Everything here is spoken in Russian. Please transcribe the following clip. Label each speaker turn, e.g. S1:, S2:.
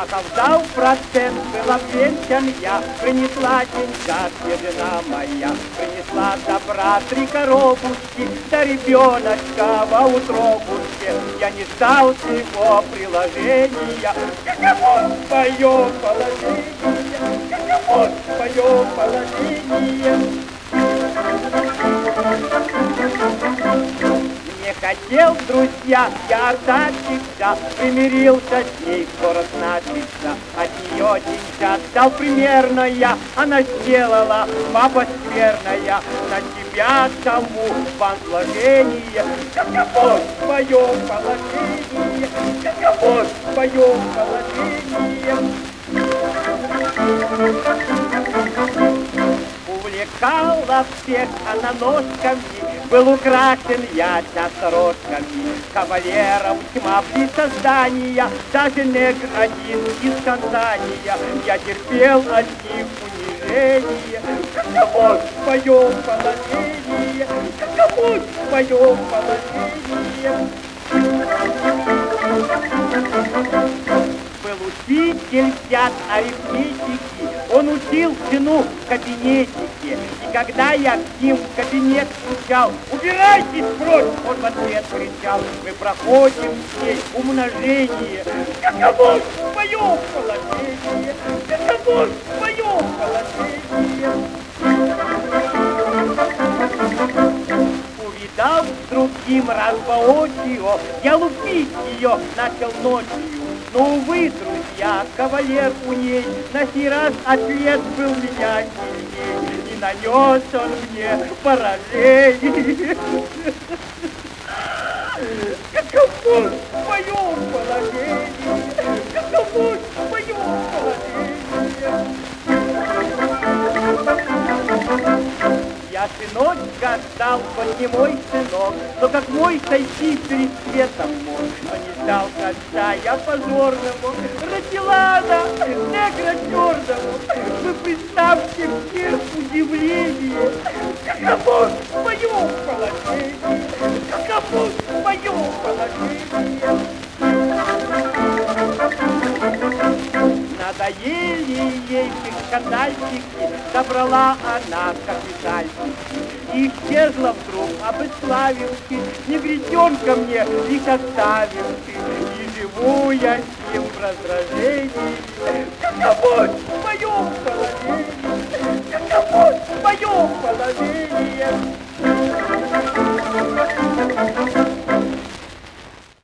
S1: А когда в процент была пенсия, я принесла деньгат, мне жена моя, принесла добра 3 коробушки, да ребеночка во утробушке. Я не стал его приложения, каково мое положение, каково мое положение. Не хотел, друзья, я отдать всегда, примирился с ней, скоро значится. От нее деньжат дал примерно я, она сделала, папа скверная, на тебя тому вам вложение. Каково твое положение, каково твое положение. Увлекала всех она ножками, был украшен я часто рожками. Кавалеров тьма при создании, даже негр один из Танзания. Я терпел от них унижение. Каково твое положение, каково твое положение. Был учитель взят арифметики, он учил жену в кабинетике. И когда я к ним в кабинет стучал, убирайтесь прочь, он в ответ кричал, мы проходим здесь умножение. Каково твое положение, каково твое положение. Увидал с другим раз воочию, я лупить ее начал ночью. Но, увы, друзья, кавалер у ней на сей раз ответ был меня сильней, и нанес он мне поражение. Каково твое положение, каково твое положение. Я сыночка стал, хоть не мой сынок, но как мой сойти перед светом мог. Но не стал конца я позорному, родила она негра черному. Вы представьте все удивление, каково мое положение, каково мое положение. Надоели ей скандальчики, собрала она капитальчики. И исчезла вдруг, обеславившись, негритенка мне их оставившись. И живу я с ним в раздражении. Каково мое положение, каково мое положение.